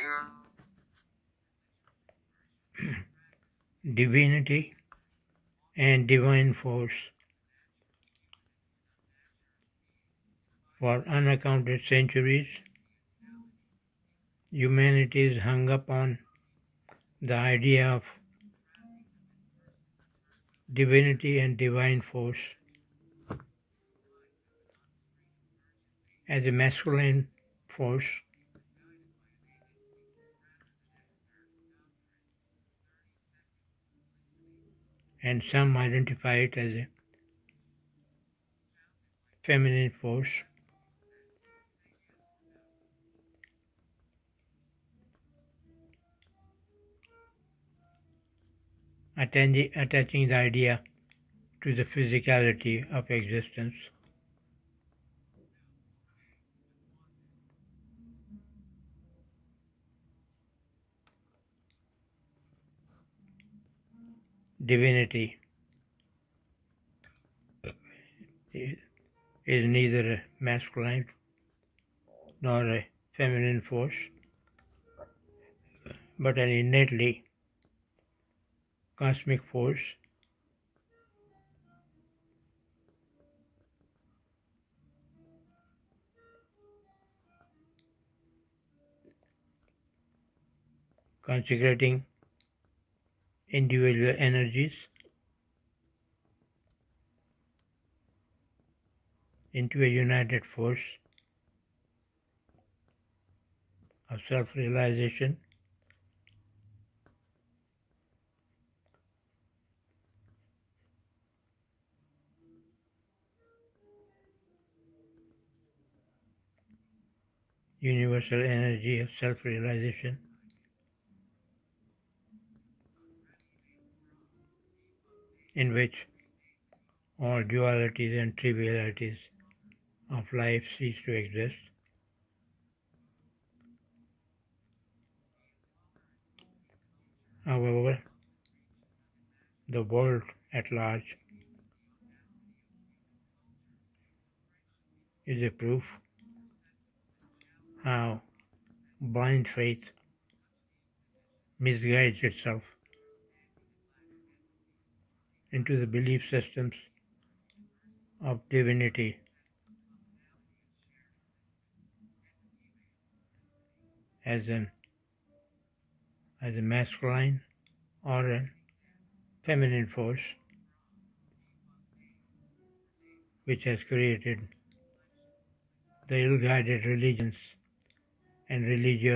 Divinity and divine force. For uncounted centuries, humanity is hung upon the idea of divinity and divine force as a masculine force and some identify it as a feminine force. Attaching the idea to the physicality of existence. Divinity is neither a masculine nor a feminine force, but an innately cosmic force consecrating individual energies into a united force of self-realization universal energy of self-realization in which all dualities and trivialities of life cease to exist. However, the world at large is a proof how blind faith misguides itself into the belief systems of divinity as a masculine or a feminine force which has created the ill-guided religions and religious